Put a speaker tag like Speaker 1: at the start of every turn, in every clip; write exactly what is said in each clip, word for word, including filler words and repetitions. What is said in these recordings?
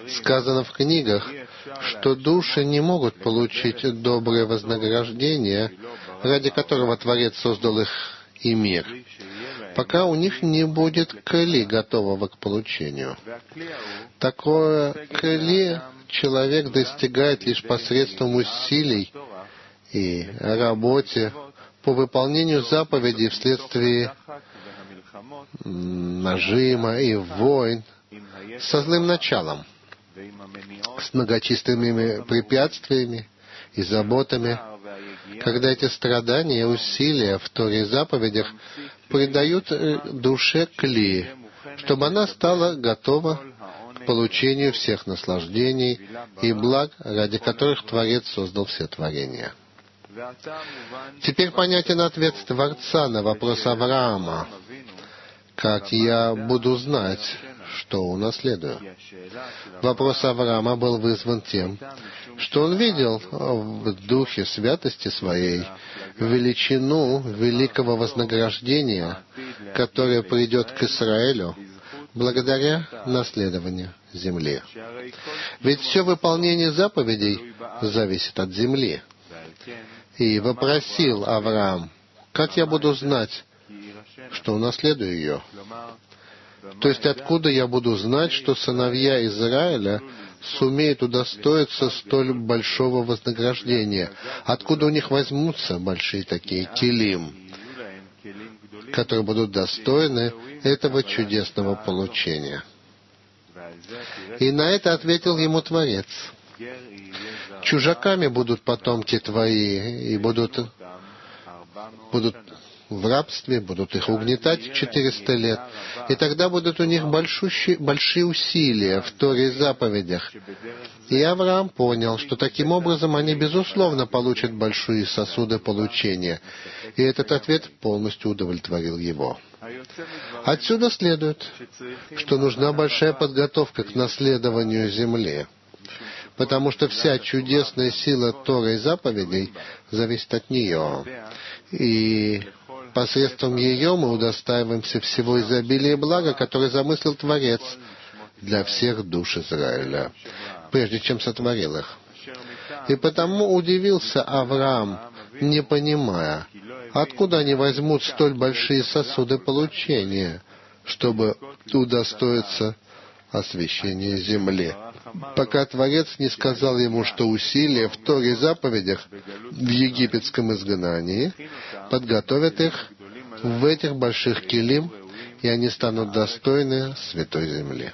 Speaker 1: Сказано в книгах, что души не могут получить доброе вознаграждение, ради которого Творец создал их и мир, пока у них не будет кли, готового к получению. Такое кли человек достигает лишь посредством усилий и работе по выполнению заповедей вследствие нажима и войн со злым началом, с многочисленными препятствиями и заботами, когда эти страдания и усилия в Торе и заповедях придают душе кли, чтобы она стала готова к получению всех наслаждений и благ, ради которых Творец создал все творения. Теперь понятен ответ Творца на вопрос Авраама: «Как я буду знать, что унаследую?» Вопрос Авраама был вызван тем, что он видел в духе святости своей величину великого вознаграждения, которое придет к Израилю благодаря наследованию земли. Ведь все выполнение заповедей зависит от земли. И вопросил Авраам: «Как я буду знать, что унаследую ее?» То есть, откуда я буду знать, что сыновья Израиля сумеют удостоиться столь большого вознаграждения? Откуда у них возьмутся большие такие келим, которые будут достойны этого чудесного получения? И на это ответил ему Творец: «Чужаками будут потомки твои, и будут, будут в рабстве, будут их угнетать четыреста лет, и тогда будут у них большущие, большие усилия в Торе и заповедях». И Авраам понял, что таким образом они, безусловно, получат большие сосуды получения, и этот ответ полностью удовлетворил его. Отсюда следует, что нужна большая подготовка к наследованию земли, потому что вся чудесная сила Торы и заповедей зависит от нее, и посредством ее мы удостаиваемся всего изобилия и блага, которое замыслил Творец для всех душ Израиля, прежде чем сотворил их. И потому удивился Авраам, не понимая, откуда они возьмут столь большие сосуды получения, чтобы удостоиться освящения земли, пока Творец не сказал ему, что усилия в Торе и заповедях в египетском изгнании подготовят их в этих больших келим, и они станут достойны святой земли.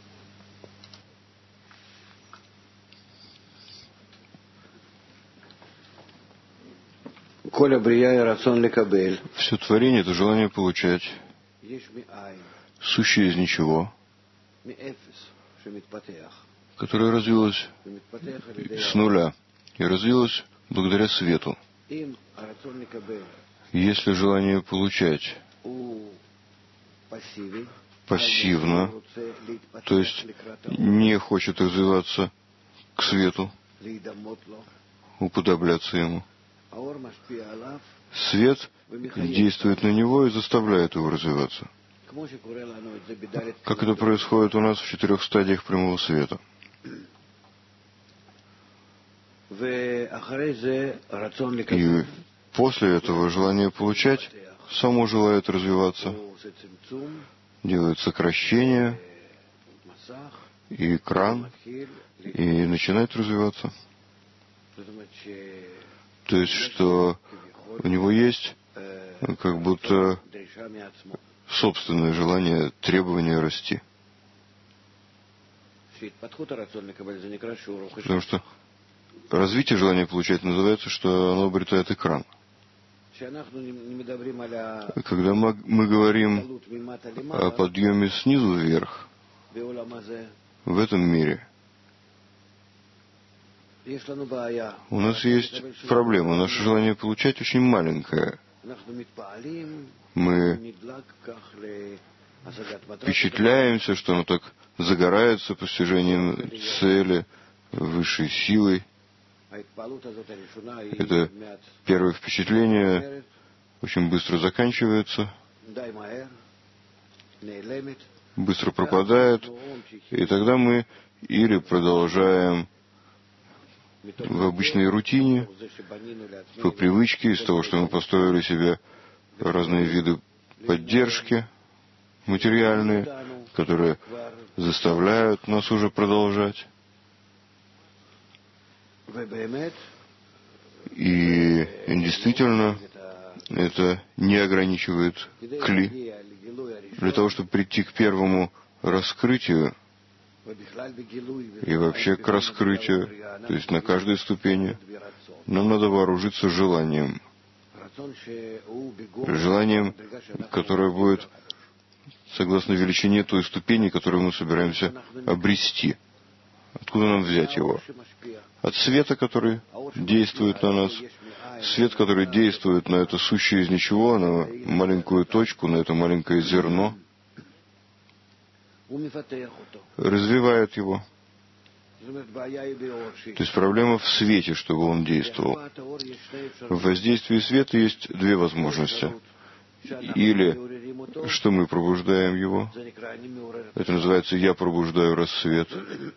Speaker 2: Все творение — это желание получать, сущее из ничего, которое развилось с нуля и развилось благодаря свету. Если желание получать пассивно, то есть не хочет развиваться к свету, уподобляться ему, свет действует на него и заставляет его развиваться. Как это происходит у нас в четырех стадиях прямого света. И после этого желание получать само желает развиваться, делает сокращение и экран, и начинает развиваться. То есть, что у него есть как будто собственное желание, требование расти. Потому что развитие желания получать называется, что оно обретает экран. Когда мы, мы говорим о подъеме снизу вверх, в этом мире, у нас есть проблема. Наше желание получать очень маленькое. Мы впечатляемся, что оно так загорается постижением цели, высшей силой. Это первое впечатление очень быстро заканчивается, быстро пропадает, и тогда мы или продолжаем в обычной рутине, по привычке, из того, что мы построили себе разные виды поддержки материальные, которые заставляют нас уже продолжать. И действительно, это не ограничивает кли. Для того, чтобы прийти к первому раскрытию и вообще к раскрытию, то есть на каждой ступени, нам надо вооружиться желанием. Желанием, которое будет согласно величине той ступени, которую мы собираемся обрести. Откуда нам взять его? От света, который действует на нас. Свет, который действует на это сущее из ничего, на маленькую точку, на это маленькое зерно, развивает его. То есть проблема в свете, чтобы он действовал. В воздействии света есть две возможности. Или что мы пробуждаем его. Это называется «я пробуждаю рассвет».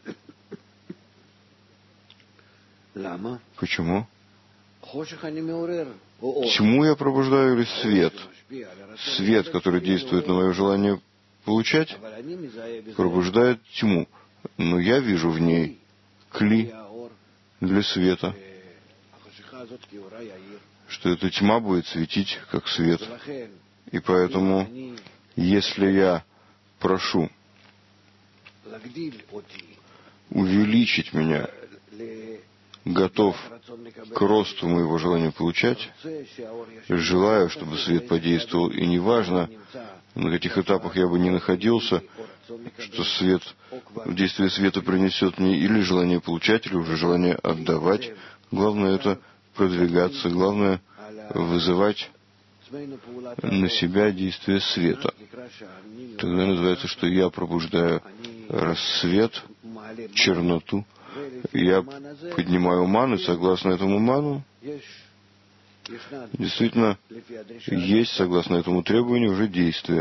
Speaker 2: Почему? Тьму я пробуждаю или свет? Свет, который действует на мое желание получать, пробуждает тьму. Но я вижу в ней кли для света, что эта тьма будет светить как свет. И поэтому, если я прошу увеличить меня, готов к росту моего желания получать, желаю, чтобы свет подействовал, и неважно, на каких этапах я бы ни находился, что свет, действие света принесет мне или желание получать, или уже желание отдавать. Главное это продвигаться, главное вызывать на себя действие света. Тогда называется, что я пробуждаю рассвет, черноту, я поднимаю ману, и согласно этому ману, действительно, есть, согласно этому требованию, уже действие.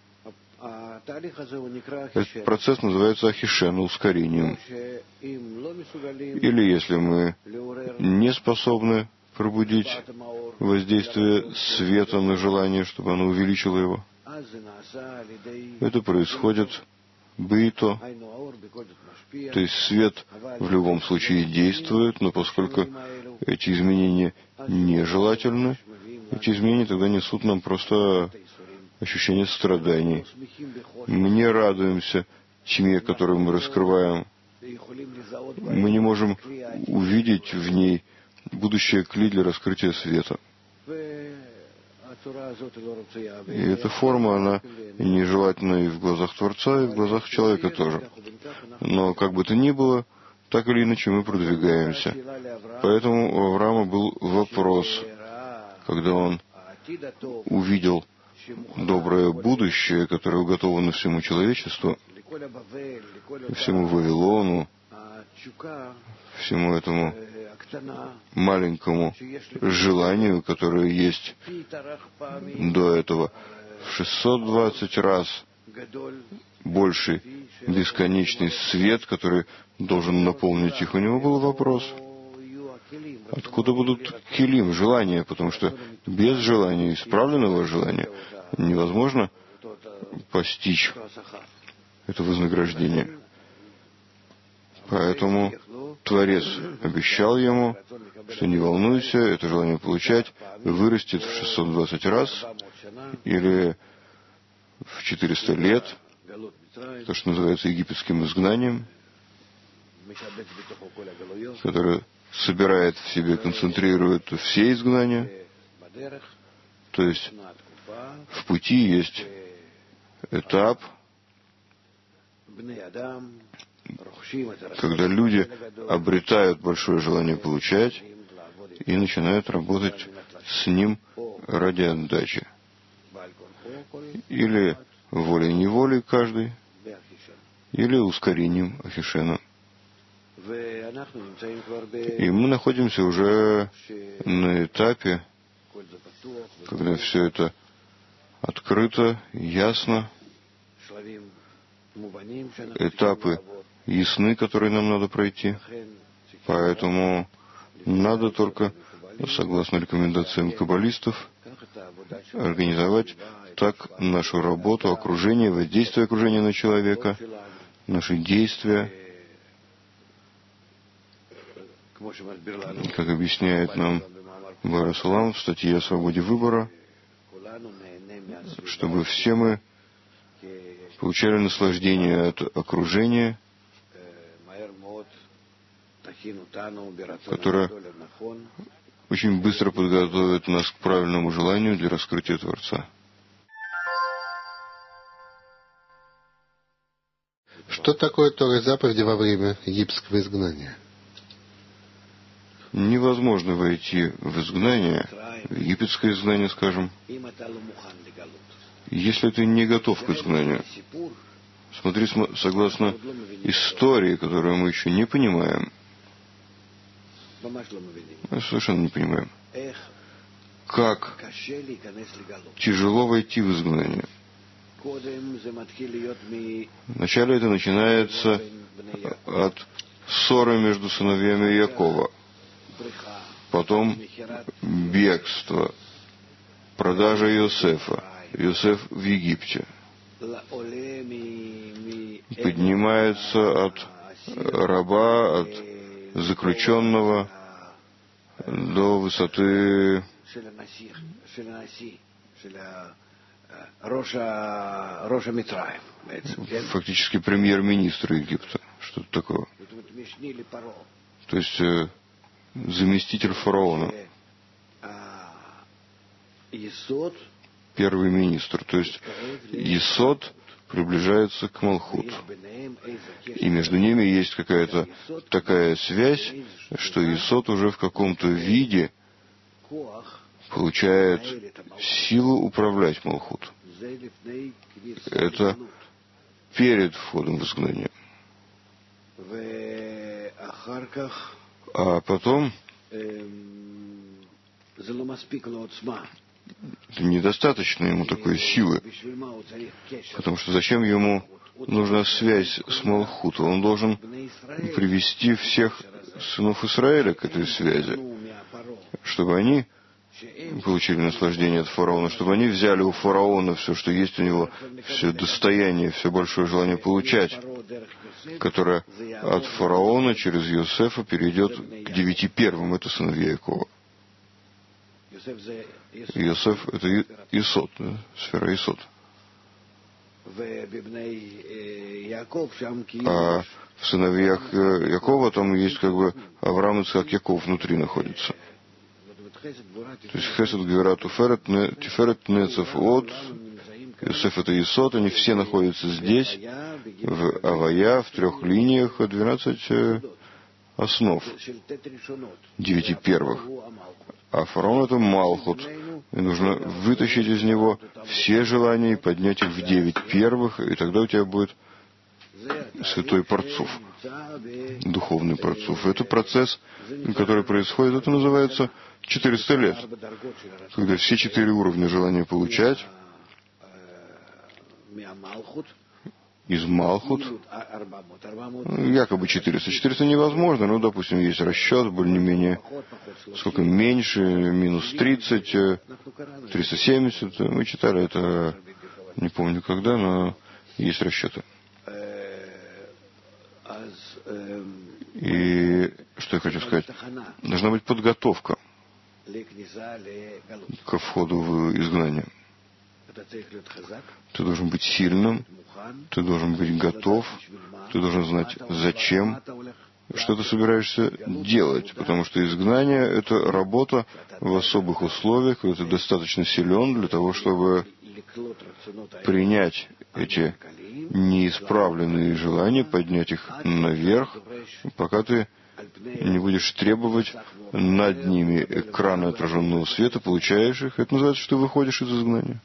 Speaker 2: Этот процесс называется ахишена, ускорением. Или если мы не способны пробудить воздействие света на желание, чтобы оно увеличило его, это происходит бейто, то есть свет в любом случае действует, но поскольку эти изменения нежелательны, эти изменения тогда несут нам просто ощущение страданий. Мы не радуемся тьме, которую мы раскрываем. Мы не можем увидеть в ней будущее кли для раскрытия света. И эта форма, она нежелательна и в глазах Творца, и в глазах человека тоже. Но как бы то ни было, так или иначе мы продвигаемся. Поэтому у Авраама был вопрос, когда он увидел доброе будущее, которое уготовано всему человечеству, всему Вавилону, всему этому маленькому желанию, которое есть до этого в шестьсот двадцать раз больше бесконечный свет, который должен наполнить их. У него был вопрос, откуда будут килим, желания, потому что без желания, исправленного желания, невозможно постичь это вознаграждение. Поэтому Творец обещал ему, что не волнуйся, это желание получать вырастет в шестьсот двадцать раз или в четыреста лет, то, что называется египетским изгнанием, которое собирает в себе, концентрирует все изгнания. То есть в пути есть этап, когда люди обретают большое желание получать и начинают работать с ним ради отдачи. Или волей-неволей каждый, или ускорением ахишена. И мы находимся уже на этапе, когда все это открыто, ясно. Этапы ясны, которые нам надо пройти. Поэтому надо только, согласно рекомендациям каббалистов, организовать так нашу работу, окружение, воздействие окружения на человека, наши действия, как объясняет нам Бара Сулам в статье о свободе выбора, чтобы все мы получали наслаждение от окружения, которое очень быстро подготовит нас к правильному желанию для раскрытия Творца.
Speaker 1: Что такое Тора и заповеди во время египетского изгнания?
Speaker 2: Невозможно войти в изгнание, в египетское изгнание, скажем, если ты не готов к изгнанию. Смотри, согласно истории, которую мы еще не понимаем, мы совершенно не понимаем, как тяжело войти в изгнание. Вначале это начинается от ссоры между сыновьями Якова, потом бегство, продажа Иосифа, Иосиф в Египте, поднимается от раба, от заключенного до высоты фактически премьер-министра Египта. Что-то такое. То есть э, заместитель фараона. Первый министр. То есть Есод приближается к Малхут. И между ними есть какая-то такая связь, что Есод уже в каком-то виде получает силу управлять Малхут. Это перед входом в изгнание. А потом недостаточно ему такой силы, потому что зачем ему нужна связь с Малхутом? Он должен привести всех сынов Израиля к этой связи, чтобы они получили наслаждение от фараона, чтобы они взяли у фараона все, что есть у него, все достояние, все большое желание получать, которое от фараона через Йосефа перейдет к девяти первым, это сыновья Якова. Йосеф — это Исод, да? Сфера Исод. А в сыновьях Якова там есть как бы Авраам, Ицхак, Яков внутри находится. То есть Хесед, Гвира, Тиферет, Нецев, От, Йосеф — это Исод, они все находятся здесь, в Авая, в трех линиях, двенадцать основ, девяти первых. А фараон — это Малхут. И нужно вытащить из него все желания и поднять их в девять первых, и тогда у тебя будет святой Парцуф, духовный Парцуф. Это процесс, который происходит, это называется четыреста лет, когда все четыре уровня желания получать из Малхут, якобы четыреста. четыреста невозможно, но, допустим, есть расчет, более-менее, сколько меньше, минус тридцать, триста семьдесят. Мы читали это, не помню когда, но есть расчеты. И что я хочу сказать? Должна быть подготовка ко входу в изгнание. Ты должен быть сильным, ты должен быть готов, ты должен знать, зачем, что ты собираешься делать, потому что изгнание — это работа в особых условиях, когда ты достаточно силен для того, чтобы принять эти неисправленные желания, поднять их наверх, пока ты не будешь требовать над ними экрана отраженного света, получаешь их. Это называется, что ты выходишь из изгнания.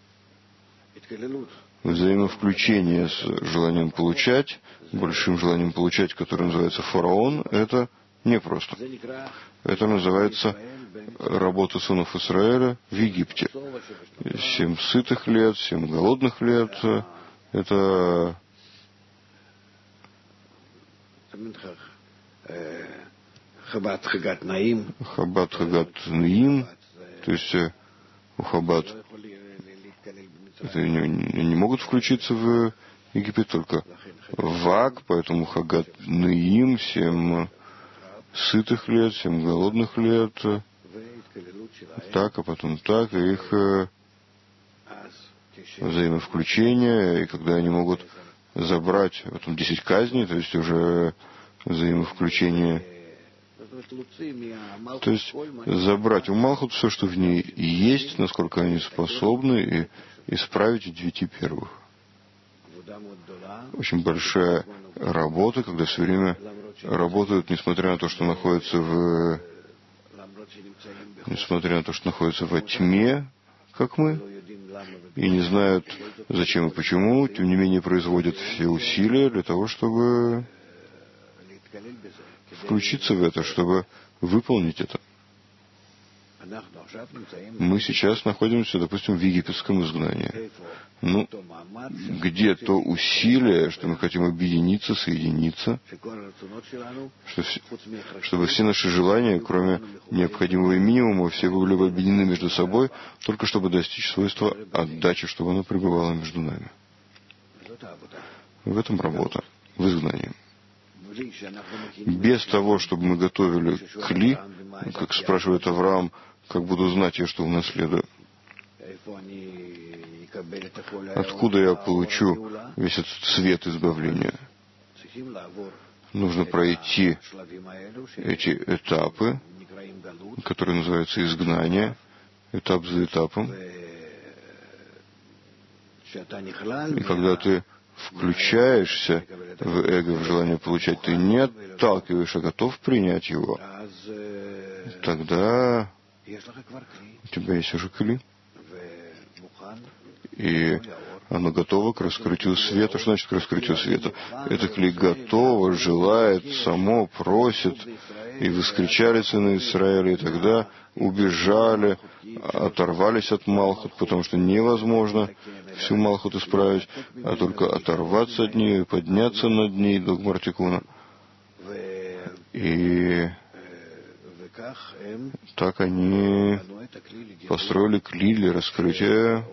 Speaker 2: Взаимовключение с желанием получать, большим желанием получать, которое называется фараон, это непросто. Это называется работа сынов Израиля в Египте. Семь сытых лет, семь голодных лет. Это Хаббат Хагат Наим, то есть у Хаббат не, не могут включиться в Египет только Вак, поэтому Хагат Наим, семь сытых лет, семь голодных лет, так, а потом так, и их взаимовключение, и когда они могут забрать потом десять казней, то есть уже взаимовключение, то есть забрать у Малхут все, что в ней есть, насколько они способны, и исправить девяти первых. Очень большая работа, когда все время работают, несмотря на то, что находятся в несмотря на то, что находятся во тьме, как мы, и не знают, зачем и почему, тем не менее производят все усилия для того, чтобы включиться в это, чтобы выполнить это. Мы сейчас находимся, допустим, в египетском изгнании. Ну, где то усилие, что мы хотим объединиться, соединиться, что все, чтобы все наши желания, кроме необходимого минимума, все были бы объединены между собой, только чтобы достичь свойства отдачи, чтобы она пребывала между нами. В этом работа, в изгнании. Без того, чтобы мы готовили кли, как спрашивает Авраам, как буду знать я, что унаследую? Откуда я получу весь этот свет избавления? Нужно пройти эти этапы, которые называются изгнание, этап за этапом. И когда ты включаешься в эго, в желание получать, ты не отталкиваешь, а готов принять его, тогда у тебя есть уже кли. И оно готово к раскрытию света. Что значит к раскрытию света? Это кли готово, желает, само просит. И воскричали сыны Израиля, и тогда убежали, оторвались от Малхут, потому что невозможно всю Малхут исправить, а только оторваться от нее и подняться над ней до Гмартикуна. И так они построили кли для раскрытия.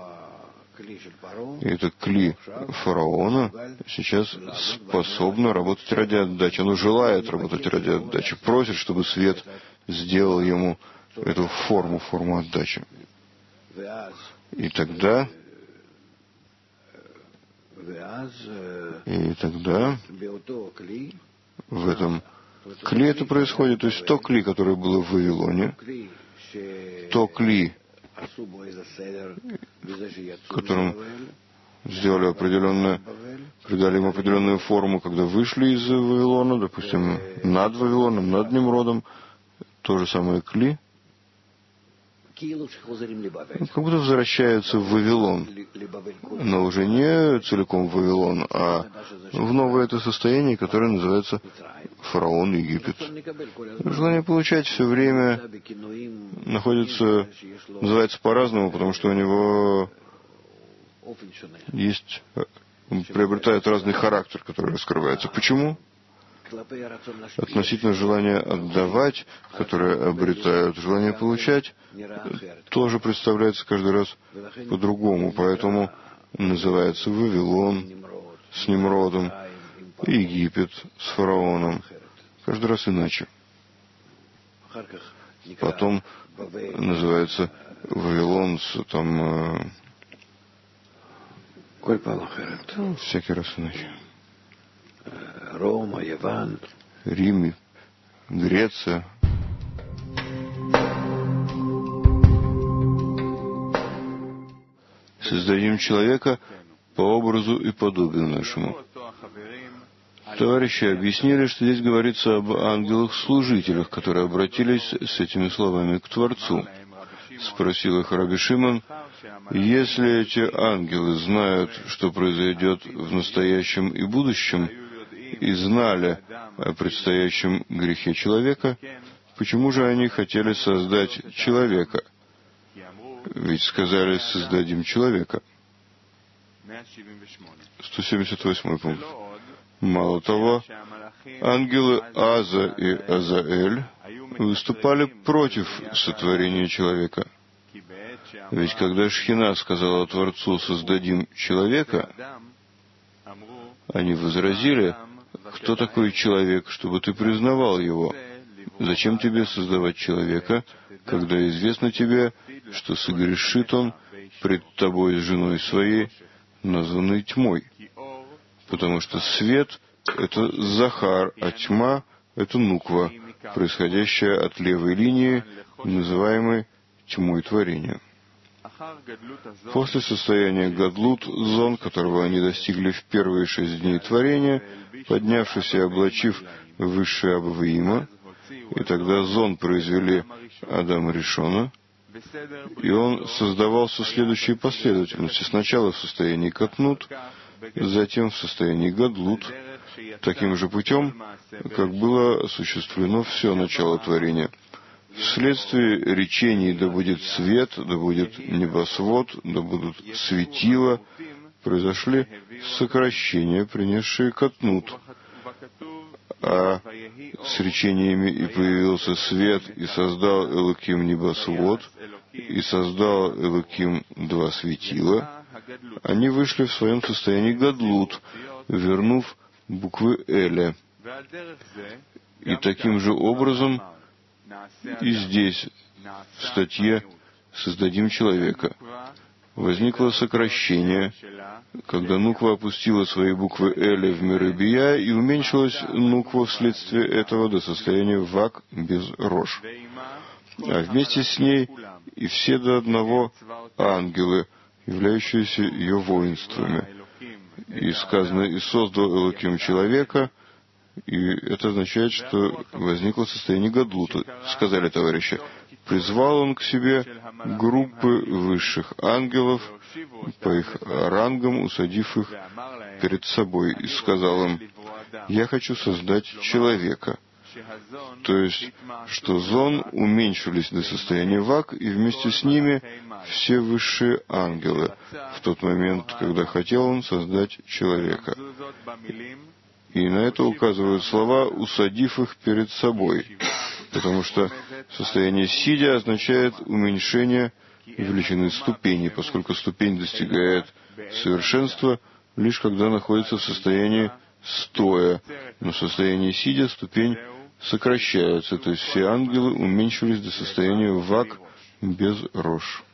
Speaker 2: И это кли фараона сейчас способно работать ради отдачи. Оно желает работать ради отдачи, просит, чтобы свет сделал ему эту форму, форму отдачи. И тогда, и тогда в этом кли это происходит, то есть то кли, которое было в Вавилоне, то кли, которым сделали определенную, придали им определенную форму, когда вышли из Вавилона, допустим, над Вавилоном, над Немродом, то же самое кли, как будто возвращаются в Вавилон, но уже не целиком в Вавилон, а в новое это состояние, которое называется фараон Египет. Желание получать все время находится, называется по-разному, потому что у него есть, он приобретает разный характер, который раскрывается. Почему? Относительно желания отдавать, которое обретают желание получать, тоже представляется каждый раз по-другому. Поэтому называется Вавилон с Немродом и Египет с фараоном. Каждый раз иначе. Потом называется Вавилон с там э, всякий раз иначе.
Speaker 3: Рома, Яван,
Speaker 2: Рим, Греция. Создадим человека по образу и подобию нашему. Товарищи объяснили, что здесь говорится об ангелах-служителях, которые обратились с этими словами к Творцу. Спросил их Раби Шимон: если эти ангелы знают, что произойдет в настоящем и будущем, и знали о предстоящем грехе человека, почему же они хотели создать человека? Ведь сказали: создадим человека. сто семьдесят восьмой пункт. Мало того, ангелы Аза и Азаэль выступали против сотворения человека. Ведь когда Шхина сказала Творцу «создадим человека», они возразили: «Кто такой человек, чтобы ты признавал его? Зачем тебе создавать человека, когда известно тебе, что согрешит он пред тобой с женой своей, названной тьмой? Потому что свет — это Захар, а тьма — это Нуква, происходящая от левой линии, называемой тьмой творения». После состояния Гадлут, зон, которого они достигли в первые шесть дней творения, поднявшись и облачив высшее Абваима, и тогда зон произвели Адама Ришона, и он создавался в следующей последовательности. Сначала в состоянии Катнут, затем в состоянии Гадлут, таким же путем, как было осуществлено все начало творения. Вследствие речений «да будет свет», «да будет небосвод», «да будут светила», произошли сокращения, принесшие Катнут. А с речениями «и появился свет, и создал Элоким небосвод, и создал Элоким два светила», они вышли в своем состоянии Гадлут, вернув буквы Эля. И таким же образом и здесь, в статье «Создадим человека», возникло сокращение, когда Нуква опустила свои буквы Эля в миры Бия, и уменьшилась Нуква вследствие этого до состояния Вак без Рош. А вместе с ней и все до одного ангелы, являющиеся ее воинствами. И сказано: «И создал Элоким человека», и это означает, что возникло состояние Гадлута. Сказали товарищи: призвал он к себе группы высших ангелов по их рангам, усадив их перед собой, и сказал им: «Я хочу создать человека». То есть, что зон уменьшились до состояния Вак, и вместе с ними все высшие ангелы, в тот момент, когда хотел он создать человека. И на это указывают слова «усадив их перед собой», потому что состояние сидя означает уменьшение величины ступени, поскольку ступень достигает совершенства лишь когда находится в состоянии стоя, но в состоянии сидя ступень сокращается, то есть все ангелы уменьшились до состояния Вак без Рош.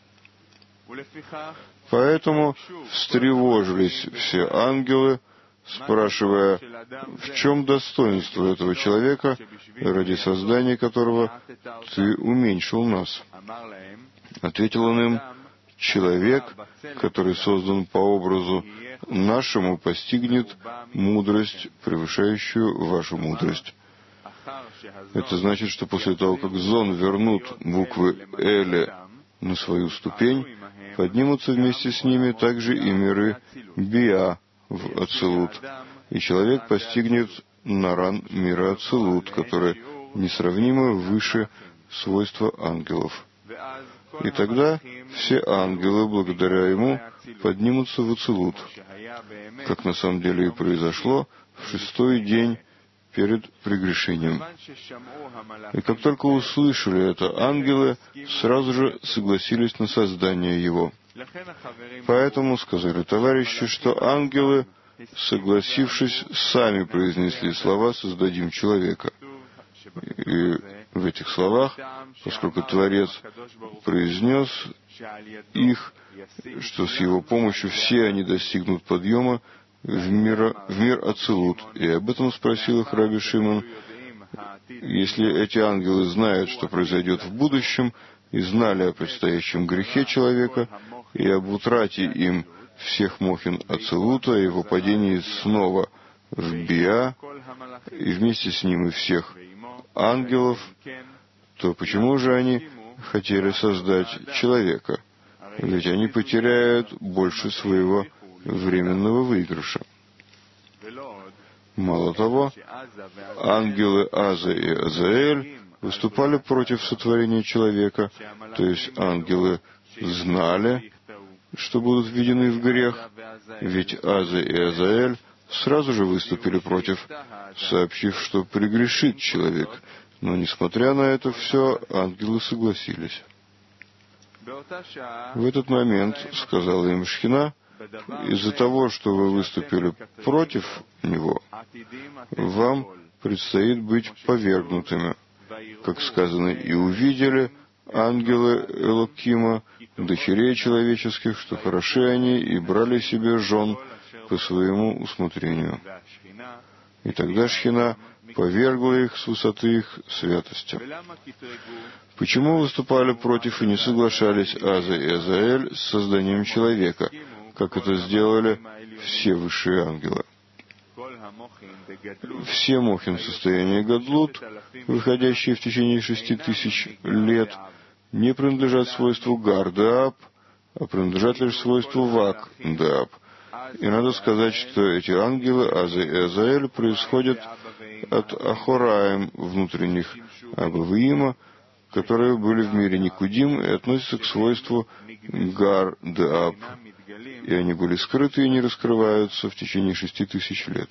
Speaker 2: Поэтому встревожились все ангелы, спрашивая, в чем достоинство этого человека, ради создания которого ты уменьшил нас. Ответил он им: человек, который создан по образу нашему, постигнет мудрость, превышающую вашу мудрость. Это значит, что после того, как зон вернут буквы Эля на свою ступень, поднимутся вместе с ними также и миры Биа в Ацилут, и человек постигнет наран мира Ацилут, который несравнимо выше свойства ангелов. И тогда все ангелы, благодаря ему, поднимутся в Ацилут, как на самом деле и произошло в шестой день перед прегрешением. И как только услышали это, ангелы сразу же согласились на создание его. Поэтому сказали товарищи, что ангелы, согласившись, сами произнесли слова «создадим человека». И в этих словах, поскольку Творец произнес их, что с его помощью все они достигнут подъема в мир, в мир Ацилут. И об этом спросил их Раби Шимон. Если эти ангелы знают, что произойдет в будущем, и знали о предстоящем грехе человека, и об утрате им всех мохин Ацилута, и его падении снова в Биа, и вместе с ним и всех ангелов, то почему же они хотели создать человека? Ведь они потеряют больше своего временного выигрыша. Мало того, ангелы Аза и Азаэль выступали против сотворения человека, то есть ангелы знали, что будут введены в грех, ведь Аза и Азаэль сразу же выступили против, сообщив, что прегрешит человек. Но, несмотря на это все, ангелы согласились. В этот момент сказала им Шхина: из-за того, что вы выступили против него, вам предстоит быть повергнутыми. Как сказано, и увидели ангелы Элокима, дочерей человеческих, что хороши они, и брали себе жен по своему усмотрению. И тогда Шхина повергла их с высоты их святости. Почему выступали против и не соглашались Аза и Азаэль с созданием человека, как это сделали все высшие ангелы? Все мохин в состоянии гадлут, выходящие в течение шести тысяч лет, не принадлежат свойству Гар-Дааб, а принадлежат лишь свойству Вак-Дааб. И надо сказать, что эти ангелы, Аза и Азаэль, происходят от Ахораим внутренних Абавиима, которые были в мире Никудим и относятся к свойству Гар-Дааб. И они были скрыты и не раскрываются в течение шести тысяч лет.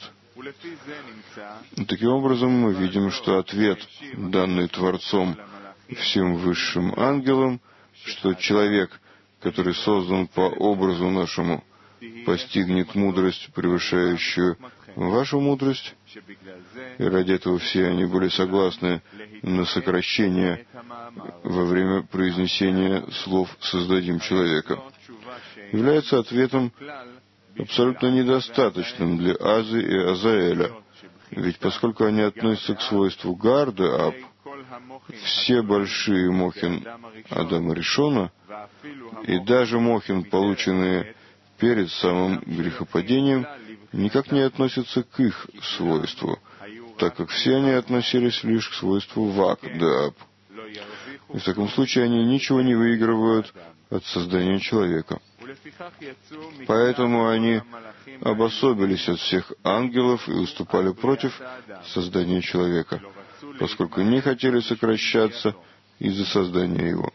Speaker 2: Таким образом, мы видим, что ответ, данный Творцом всем высшим ангелам, что человек, который создан по образу нашему, постигнет мудрость, превышающую вашу мудрость, и ради этого все они были согласны на сокращение во время произнесения слов «создадим человека», является ответом абсолютно недостаточным для Азы и Азаэля, ведь поскольку они относятся к свойству Гар-Дааб, все большие мохин Адама Ришона и даже мохин, полученные перед самым грехопадением, никак не относятся к их свойству, так как все они относились лишь к свойству Вак-Дааб. И в таком случае они ничего не выигрывают от создания человека. Поэтому они обособились от всех ангелов и выступали против создания человека, поскольку не хотели сокращаться из-за создания его.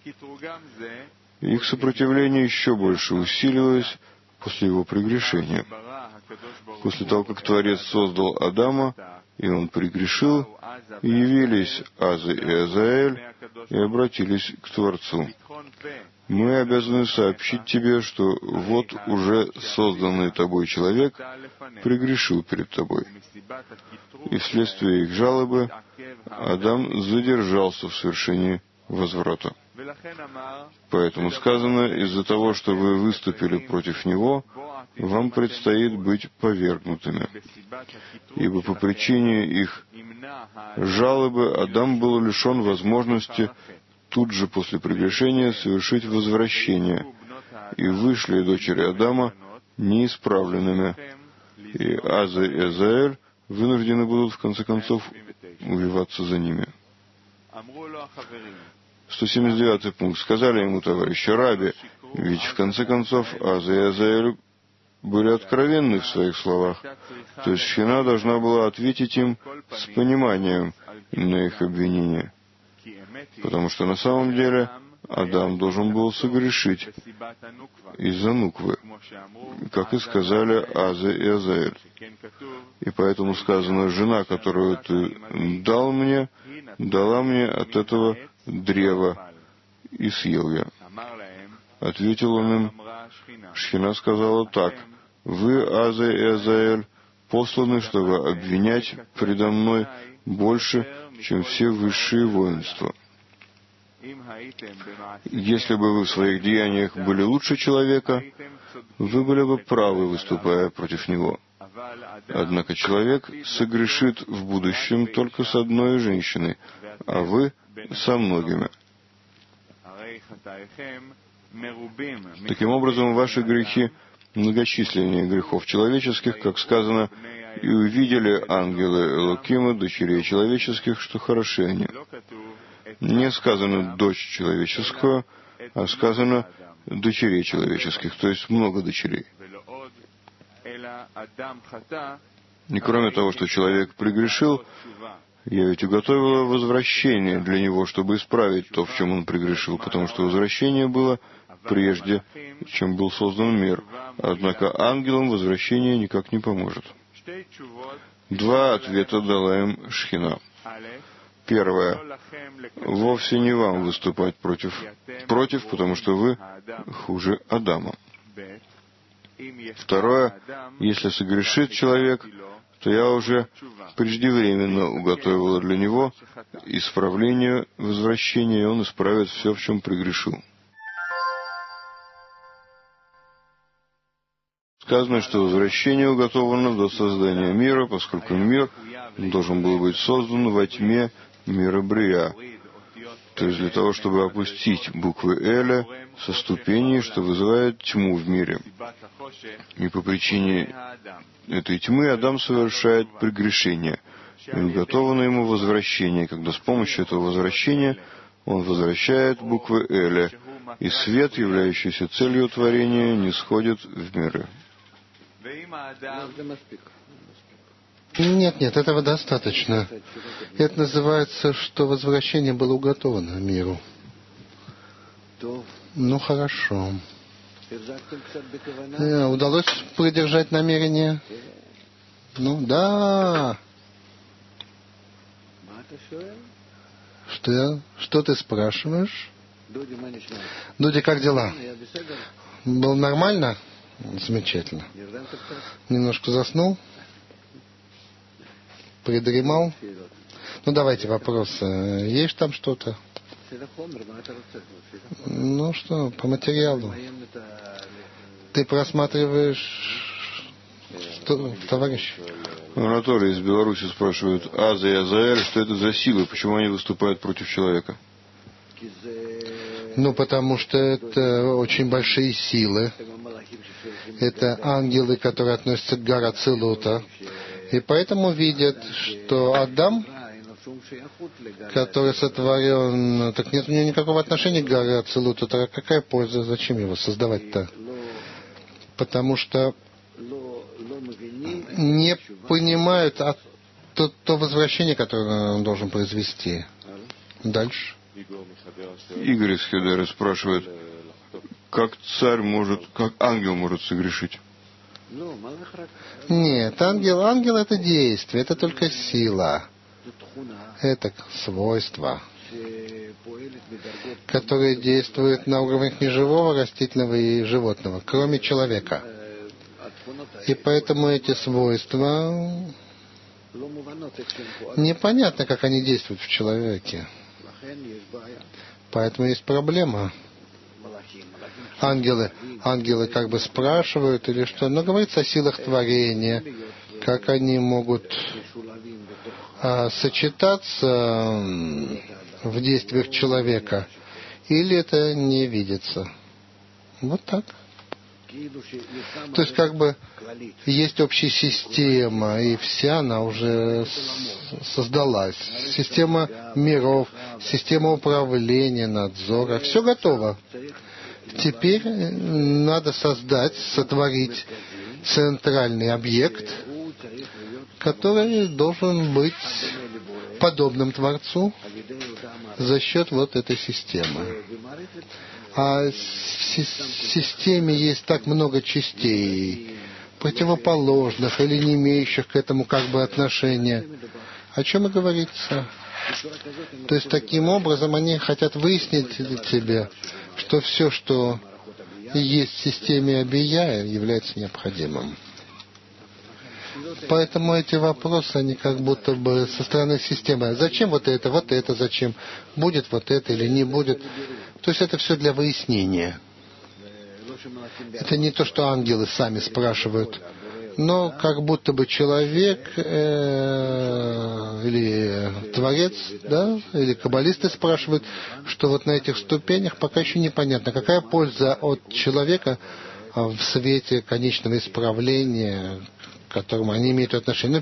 Speaker 2: Их сопротивление еще больше усилилось после его прегрешения. После того, как Творец создал Адама, и он прегрешил, явились Аза и Азаэль и обратились к Творцу. Мы обязаны сообщить тебе, что вот уже созданный тобой человек прегрешил перед тобой. И вследствие их жалобы Адам задержался в совершении возврата. Поэтому сказано, из-за того, что вы выступили против него, вам предстоит быть повергнутыми. Ибо по причине их жалобы Адам был лишен возможности тут же после прегрешения совершить возвращение, и вышли дочери Адама неисправленными, и Аза и Азаэль вынуждены будут в конце концов увиваться за ними. сто семьдесят девятый пункт. Сказали ему товарищи Раби, ведь в конце концов Аза и Азаэль были откровенны в своих словах, то есть Шхина должна была ответить им с пониманием на их обвинения. Потому что на самом деле Адам должен был согрешить из-за нуквы, как и сказали Аза и Азаэль. И поэтому сказано: «Жена, которую ты дал мне, дала мне от этого древа, и съел я». Ответил он им, Шхина сказала так: «Вы, Аза и Азаэль, посланы, чтобы обвинять предо мной больше, чем все высшие воинства. Если бы вы в своих деяниях были лучше человека, вы были бы правы, выступая против него. Однако человек согрешит в будущем только с одной женщиной, а вы со многими. Таким образом, ваши грехи многочисленнее грехов человеческих, как сказано, и увидели ангелы Элокима, дочерей человеческих, что хороши они». Не сказано «дочь человеческого», а сказано «дочерей человеческих», то есть много дочерей. И кроме того, что человек прегрешил, я ведь уготовила возвращение для него, чтобы исправить то, в чем он прегрешил, потому что возвращение было прежде, чем был создан мир. Однако ангелам возвращение никак не поможет. Два ответа дала им Шхина. Первое. Вовсе не вам выступать против, против, потому что вы хуже Адама. Второе. Если согрешит человек, то я уже преждевременно уготовила для него исправление возвращения, и он исправит все, в чем прегрешил. Сказано, что возвращение уготовано до создания мира, поскольку мир должен был быть создан во тьме мира Брия. То есть для того, чтобы опустить буквы Эля со ступеней, что вызывает тьму в мире. И по причине этой тьмы Адам совершает прегрешение. И уготовано ему возвращение, когда с помощью этого возвращения он возвращает буквы Эля, и свет, являющийся целью творения, не сходит в миры.
Speaker 1: Нет, нет, этого достаточно. Это называется, что возвращение было уготовано миру. Ну, хорошо. Э, удалось придержать намерение? Ну, да. Что, я, что ты спрашиваешь? Дуди, как дела? Было нормально? Замечательно. Немножко заснул? Придремал? Ну, давайте вопросы. Есть там что-то? Ну что, по материалу. Ты просматриваешь... Что, товарищ?
Speaker 2: Анатолий из Беларуси спрашивает, Аза и Азаэль, что это за силы, почему они выступают против человека?
Speaker 1: Ну, потому что это очень большие силы. Это ангелы, которые относятся к горе Ацилута. И поэтому видят, что Адам, который сотворен, так нет у него никакого отношения к горе Ацилута. Так какая польза? Зачем его создавать-то? Потому что не понимают а то, то возвращение, которое он должен произвести. Дальше.
Speaker 2: Игорь из Хедера спрашивает, как царь может, как ангел может согрешить?
Speaker 1: Нет, ангел, ангел это действие, это только сила. Это свойство, которое действует на уровнях неживого, растительного и животного, кроме человека. И поэтому эти свойства непонятно, как они действуют в человеке. Поэтому есть проблема. Ангелы, ангелы как бы спрашивают или что, но говорится о силах творения, как они могут а, сочетаться в действиях человека, или это не видится. Вот так. То есть как бы есть общая система, и вся она уже создалась. Система миров, система управления, надзора, все готово. Теперь надо создать, сотворить центральный объект, который должен быть подобным Творцу за счет вот этой системы. А в системе есть так много частей, противоположных или не имеющих к этому как бы отношения. О чем и говорится. То есть таким образом они хотят выяснить тебе, что все, что есть в системе Абия, является необходимым. Поэтому эти вопросы, они как будто бы со стороны системы. Зачем вот это, вот это, зачем? Будет вот это или не будет? То есть это все для выяснения. Это не то, что ангелы сами спрашивают. Но как будто бы человек э, или творец, да, или каббалисты спрашивают, что вот на этих ступенях пока еще непонятно, какая польза от человека в свете конечного исправления, к которому они имеют отношение.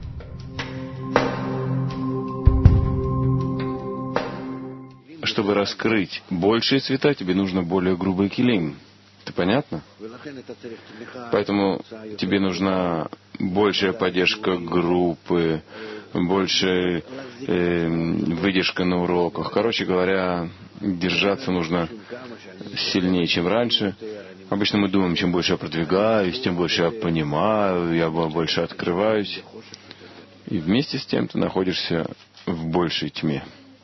Speaker 3: Чтобы раскрыть большие цвета, тебе нужно более грубый килим. Это понятно? Поэтому тебе нужна большая поддержка группы, большая э, выдержка на уроках. Короче говоря, держаться нужно сильнее, чем раньше, Обычно мы думаем, чем больше я продвигаюсь, тем больше я понимаю, я больше открываюсь. И вместе с тем ты находишься в большей тьме.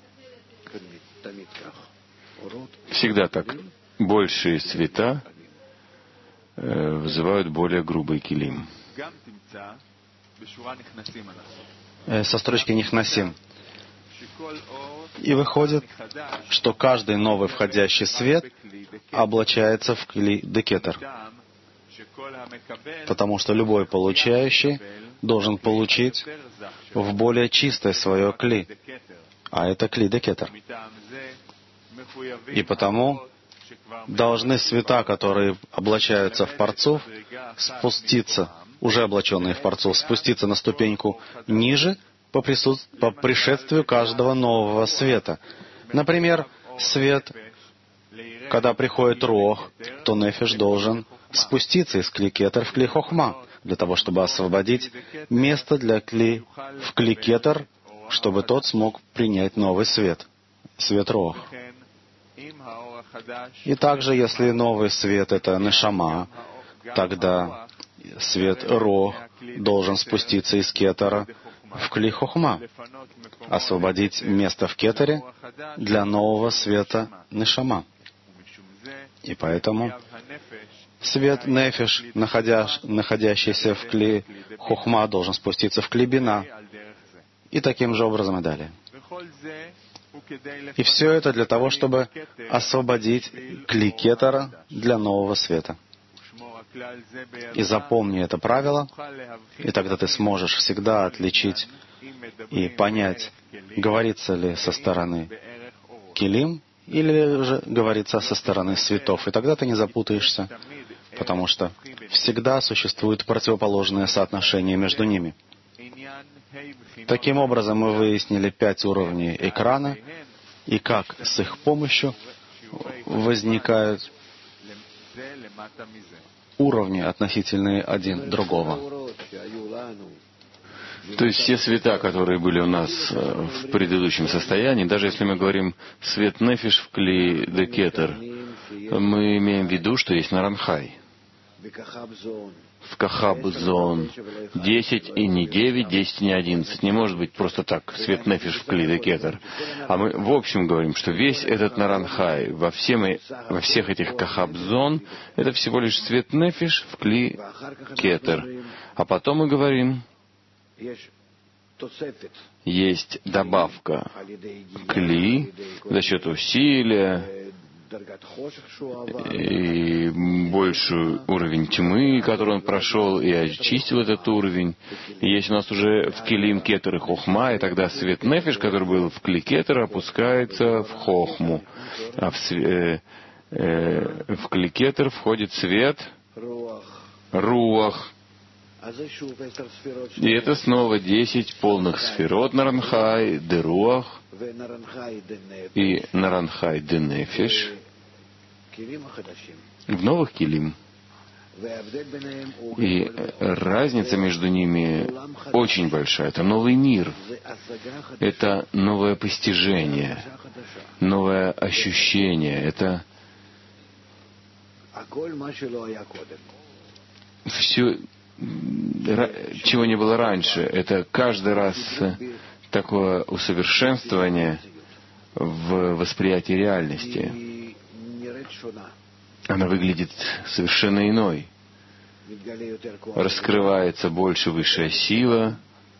Speaker 3: Всегда так. Большие света э, вызывают более грубый килим.
Speaker 4: Со строчки Нихнасим. И выходит, что каждый новый входящий свет облачается в кли декетер. Потому что любой получающий должен получить в более чистое свое кли. А это кли декетер. И потому должны света, которые облачаются в парцуф, спуститься, уже облаченные в парцуф, спуститься на ступеньку ниже по, присут... по пришествию каждого нового света. Например, свет, когда приходит руах, то нефиш должен спуститься из кли кетер в кли хохма, для того, чтобы освободить место для кли в кли кетер, чтобы тот смог принять новый свет, свет руах. И также, если новый свет — это нешама, тогда свет руах должен спуститься из кетера в кли хохма, освободить место в кетере для нового света нешама. И поэтому свет нефиш, находящ, находящийся в кли хохма, должен спуститься в кли бина, и таким же образом и далее. И все это для того, чтобы освободить кли кетера для нового света. И запомни это правило, и тогда ты сможешь всегда отличить и понять, говорится ли со стороны килим, или же говорится со стороны светов. И тогда ты не запутаешься, потому что всегда существует противоположное соотношение между ними. Таким образом, мы выяснили пять уровней экрана, и как с их помощью возникают уровни, относительные один другого.
Speaker 3: То есть все света, которые были у нас в предыдущем состоянии, даже если мы говорим свет нефиш в кли декетер, мы имеем в виду, что есть наранхай. В Кахаб-зон десять и не девять, десять и не одиннадцать. Не может быть просто так свет нефиш в кли декетер. А мы в общем говорим, что весь этот наранхай во, всем, во всех этих Кахаб-зон это всего лишь свет нефиш в кли кетер. А потом мы говорим, есть добавка кли за счет усилия и больший уровень тьмы, который он прошел, и очистил этот уровень. И есть у нас уже в килим кетер и хохма, и тогда свет нефиш, который был в кли кетер, опускается в хохму. А в, э, э, в кли кетер входит свет руах. И это снова десять полных сферот наранхай, де руах и наранхай де нефиш в новых килим. И разница между ними очень большая. Это новый мир. Это новое постижение, новое ощущение. Это все, чего не было раньше. Это каждый раз такое усовершенствование в восприятии реальности. Она выглядит совершенно иной. Раскрывается больше высшая сила,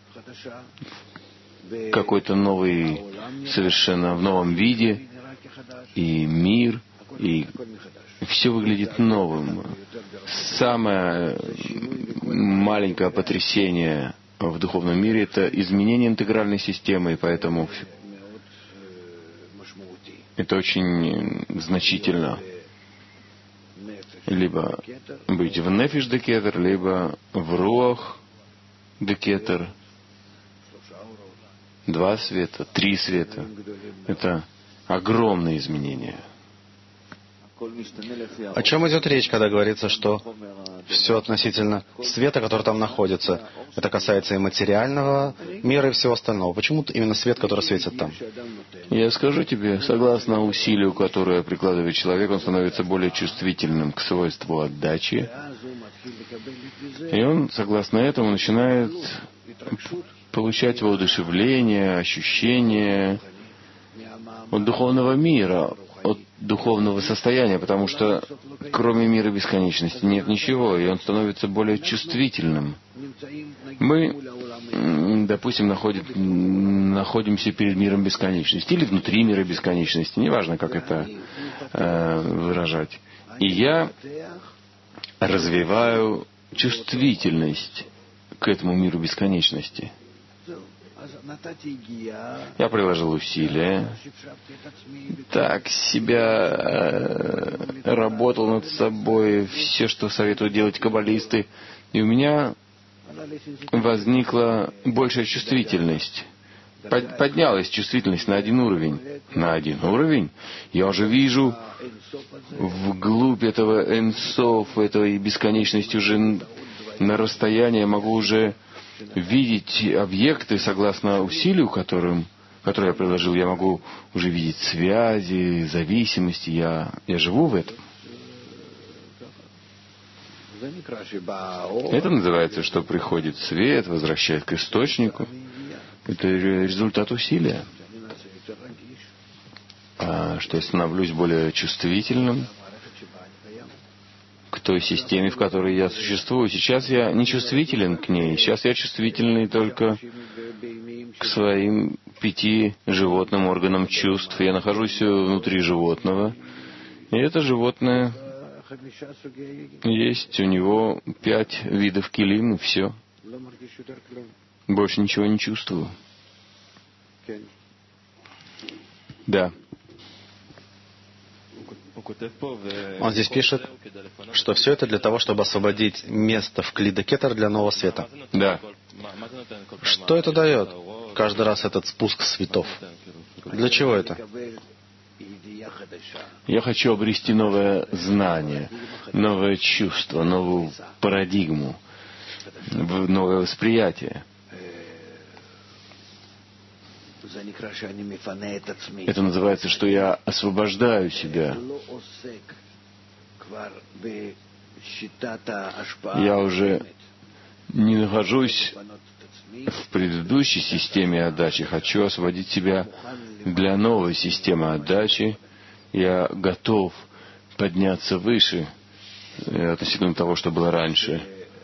Speaker 3: какой-то новый, совершенно в новом виде, и мир, и все выглядит новым. Самое маленькое потрясение в духовном мире — это изменение интегральной системы, и поэтому это очень значительно. Либо быть в нефиш декетер, либо в руах декетер. Два света, три света. Это огромные изменения.
Speaker 4: О чем идет речь, когда говорится, что все относительно света, который там находится? Это касается и материального мира, и всего остального. Почему именно свет, который светит там?
Speaker 3: Я скажу тебе, согласно усилию, которое прикладывает человек, он становится более чувствительным к свойству отдачи. И он, согласно этому, начинает получать воодушевление, ощущение от духовного мира, от духовного состояния, потому что кроме мира бесконечности нет ничего, и он становится более чувствительным. Мы, допустим, находит, находимся перед миром бесконечности или внутри мира бесконечности, неважно, как это э, выражать. И я развиваю чувствительность к этому миру бесконечности. Я приложил усилия, так себя э, работал над собой, все, что советуют делать каббалисты, и у меня возникла большая чувствительность. Под, поднялась чувствительность на один уровень. На один уровень. Я уже вижу вглубь этого энсоф, этой бесконечности уже на расстоянии, я могу уже видеть объекты, согласно усилию, которым, которое я приложил, я могу уже видеть связи, зависимости, я, я живу в этом. Это называется, что приходит свет, возвращает к источнику. Это результат усилия. А что я становлюсь более чувствительным к той системе, в которой я существую. Сейчас я не чувствителен к ней. Сейчас я чувствительный только к своим пяти животным органам чувств. Я нахожусь внутри животного. И это животное есть, у него пять видов килим, и все. Больше ничего не чувствую. Да.
Speaker 4: Он здесь пишет, что все это для того, чтобы освободить место в Кли де Кетер для нового света.
Speaker 3: Да.
Speaker 4: Что это дает? Каждый раз этот спуск светов. Для чего это?
Speaker 3: Я хочу обрести новое знание, новое чувство, новую парадигму, новое восприятие. Это называется, что я освобождаю себя. Я уже не нахожусь в предыдущей системе отдачи. Хочу освободить себя для новой системы отдачи. Я готов подняться выше относительно того, что было раньше.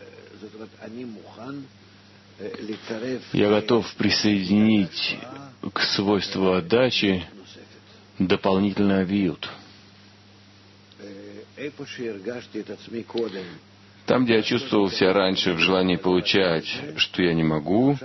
Speaker 3: Я готов присоединить к свойству отдачи дополнительный авиют. Там, где я чувствовал себя раньше в желании получать, что я не могу,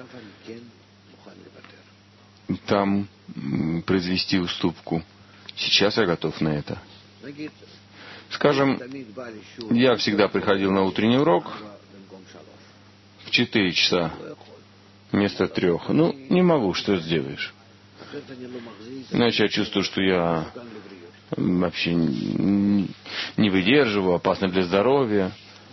Speaker 3: там произвести уступку. Сейчас я готов на это. Скажем, я всегда приходил на утренний урок в четыре часа вместо трех. Ну, не могу, что сделаешь. Иначе я чувствую, что я вообще не выдерживаю, опасно для здоровья.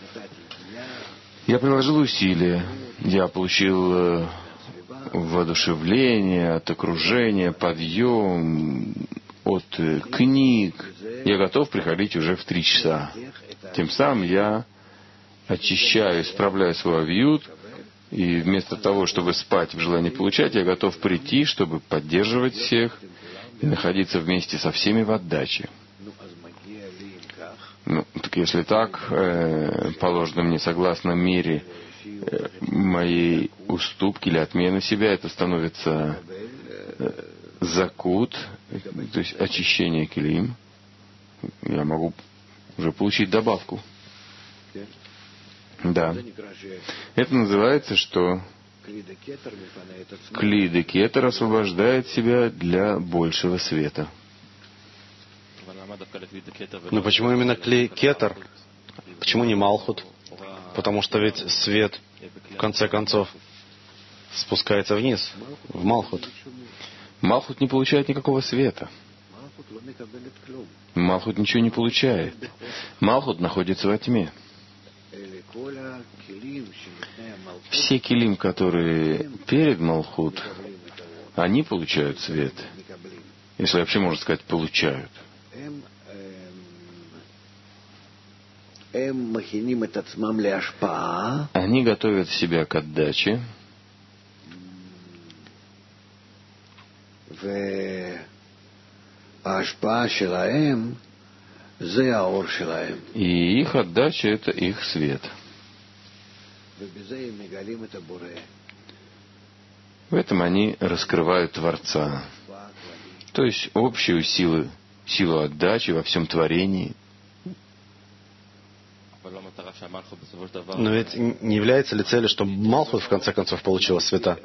Speaker 3: Я приложил усилия. Я получил воодушевление от окружения, подъем от книг. Я готов приходить уже в три часа. Тем самым я очищаю, исправляю свой авиют, и вместо того, чтобы спать в желании получать, я готов прийти, чтобы поддерживать всех и находиться вместе со всеми в отдаче. Ну, так если так, э, положено мне согласно мере э, моей уступки или отмены себя, это становится э, закут, то есть очищение килим. Я могу уже получить добавку. Да. Это называется, что Кли де Кетер освобождает себя для большего света.
Speaker 4: Но почему именно Кли Кетер? Почему не Малхут? Потому что ведь свет, в конце концов, спускается вниз, в Малхут.
Speaker 3: Малхут не получает никакого света. Малхут ничего не получает. Малхут находится во тьме. Все килим, которые перед Малхут, они получают свет. Если вообще можно сказать, получают. Они готовят себя к отдаче. И их отдача — это их свет. В этом они раскрывают Творца, то есть общую силу, силу отдачи во всем творении.
Speaker 4: Но ведь не является ли целью, чтобы Малхут в конце концов получила света?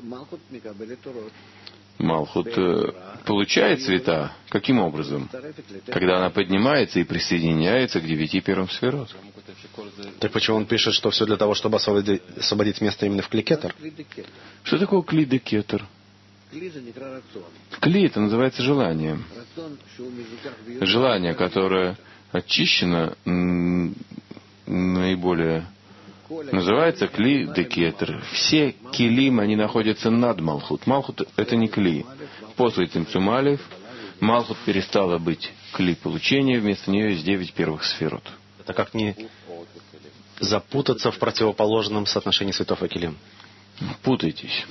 Speaker 3: Малхут э, получает света. Каким образом? Когда она поднимается и присоединяется к девяти первым сферот.
Speaker 4: Так почему он пишет, что все для того, чтобы освободить, освободить место именно в Кли Кетер?
Speaker 3: Что такое Кли де Кетер? Кли — это называется желанием. Желание, которое очищено м, наиболее... Называется Кли де Кетер. Все килим, они находятся над Малхут. Малхут — это не Кли. После Цимцум Алеф Малхут перестала быть Кли получения, вместо нее есть девять первых сферот.
Speaker 4: Это как не запутаться в противоположном соотношении светов и килим?
Speaker 3: Путаетесь.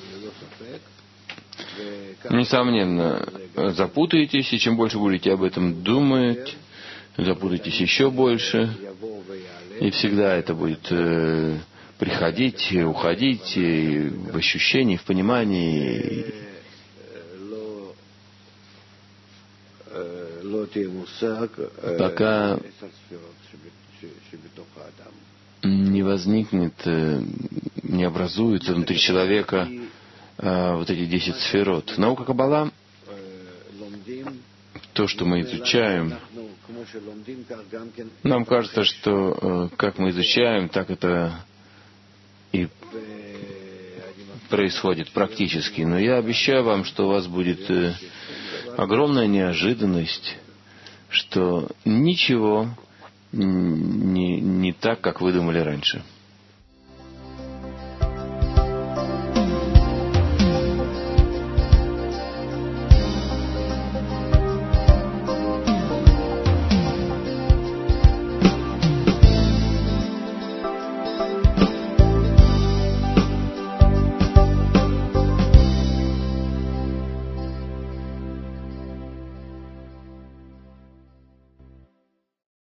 Speaker 3: Несомненно, запутаетесь, и чем больше будете об этом думать, запутаетесь еще больше. И всегда это будет э, приходить, уходить и в ощущении, в понимании. Пока не возникнет, э, не образуется внутри человека э, вот эти десять сферот. Наука Каббала, то, что мы изучаем, нам кажется, что э, как мы изучаем, так это и происходит практически. Но я обещаю вам, что у вас будет э, огромная неожиданность, что ничего не, не так, как вы думали раньше.